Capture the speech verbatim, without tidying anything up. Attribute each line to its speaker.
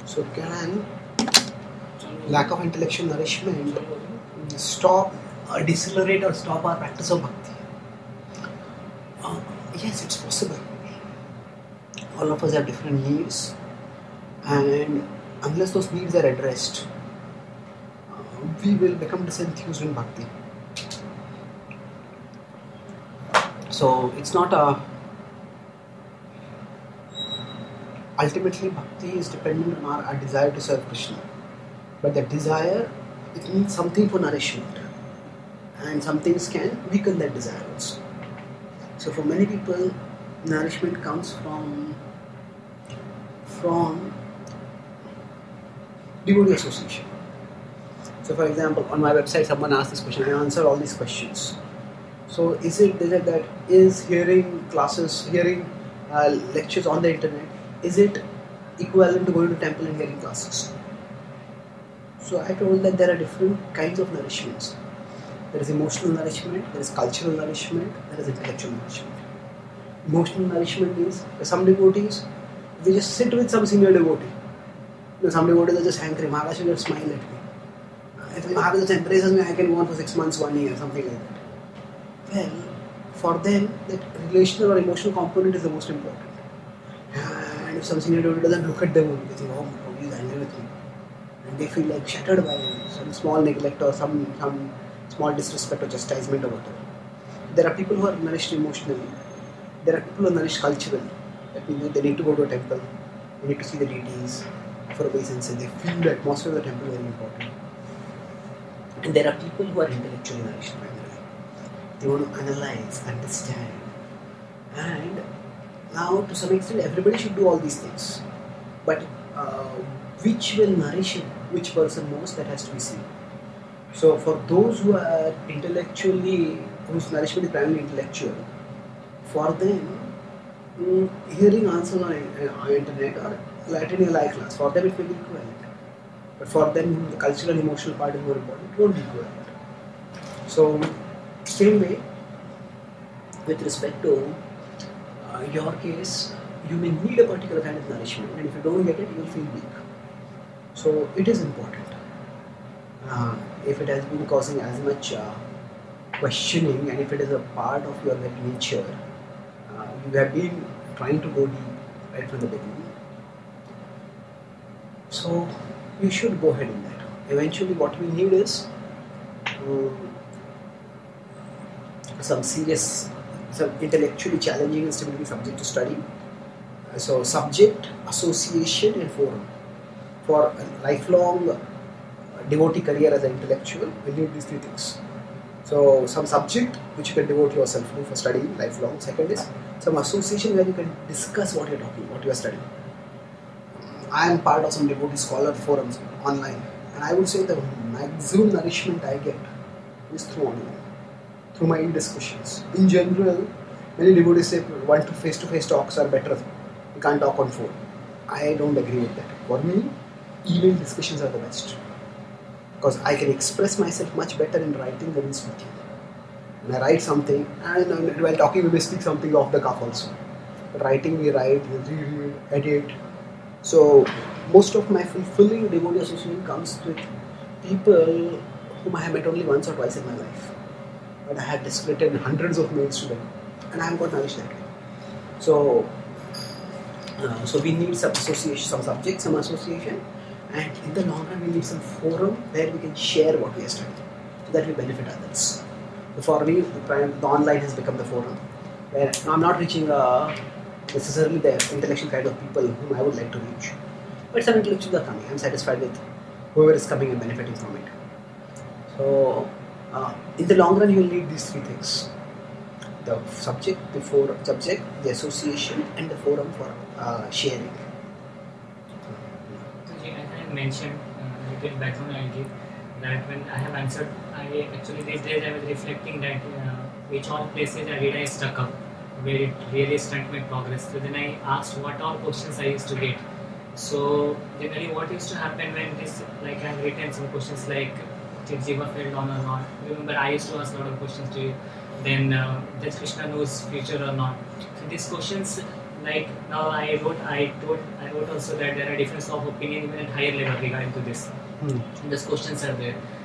Speaker 1: So can lack of intellectual nourishment stop or decelerate or stop our practice of bhakti? Uh, yes, it's possible. All of us have different needs, and unless those needs are addressed, uh, we will become disenthused in bhakti. So it's not a... Ultimately, bhakti is dependent on our, our desire to serve Krishna. But that desire, it needs something for nourishment. And some things can weaken that desire also. So for many people, nourishment comes from from devotee association. So for example, on my website, someone asked this question. I answer all these questions. So is it that, that is hearing classes, hearing uh, lectures on the internet, is it equivalent to going to temple and hearing classes? So I told that there are different kinds of nourishments. There is emotional nourishment, there is cultural nourishment, there is intellectual nourishment. Emotional nourishment is some devotees, they just sit with some senior devotee. You know, some devotees are just hankering, Maharaj should just smile at me. If Maharaj just embraces me, I can go on for six months, one year, something like that. Well, for them, that relational or emotional component is the most important. And if some senior devotee doesn't look at them, they think, oh, he's angry with me. And they feel like shattered by some small neglect or some, some small disrespect or chastisement or whatever. There are people who are nourished emotionally. There are people who are nourished culturally. That means they need to go to a temple, they need to see the deities for obeisances. They feel the atmosphere of the temple very important. And there are people who are intellectually nourished primarily. They want to analyze, understand. And now, to some extent, everybody should do all these things. But uh, which will nourish which person most, that has to be seen. So for those who are intellectually, whose nourishment is primarily intellectual, for them, mm, hearing answers on uh, internet or attending a live class, for them it may be equivalent. But for them, the cultural and emotional part is more important. It won't be equivalent. So, same way, with respect to uh, your case, you may need a particular kind of nourishment, and if you don't get it, you will feel weak. So, it is important. Uh, if it has been causing as much uh, questioning, and if it is a part of your very nature, uh, you have been trying to go deep right from the beginning. So, you should go ahead in that. Eventually, what we need is um, some serious, some intellectually challenging and stimulating subject to study. Uh, so, subject, association, and forum. For a lifelong uh, devotee career as an intellectual, we need these three things. So, some subject which you can devote yourself to for studying lifelong. Second is some association where you can discuss what you are talking, what you are studying. I am part of some devotee scholar forums online, and I would say the maximum nourishment I get is through online, through my discussions. In general, many devotees say one to face-to-face talks are better. You can't talk on phone. I don't agree with that. For me, email discussions are the best, because I can express myself much better in writing than in speaking. When I write something, and while talking we may speak something off the cuff also. But writing we write, we read, edit. So, most of my fulfilling devotee association comes with people whom I have met only once or twice in my life. But I have discreted hundreds of mails to them, and I have got nourished that way. So, uh, so we need some association, some subject, some association, and in the long run we need some forum where we can share what we are studying, so that we benefit others. So for me, the, prime, the online has become the forum, where I'm not reaching a necessarily the intellectual kind of people whom I would like to reach. But some intellectuals are coming. I'm satisfied with whoever is coming and benefiting from it. So, uh, in the long run, you will need these three things: the subject, the forum, subject, the association, and the forum for uh, sharing.
Speaker 2: So, as I mentioned, uh, little background I give that when I have answered, I actually these days I was reflecting that uh, which all places I did I stuck up, where it really stunted my progress. So then I asked what all questions I used to get. So generally what used to happen when this, like I have written some questions like did Jiva failed on or not. Remember I used to ask a lot of questions to you. Then uh, does Krishna knows future or not. So these questions like now I wrote, I told, I wrote also that there are difference of opinion even at higher level regarding to this.
Speaker 1: Hmm.
Speaker 2: And these questions are there.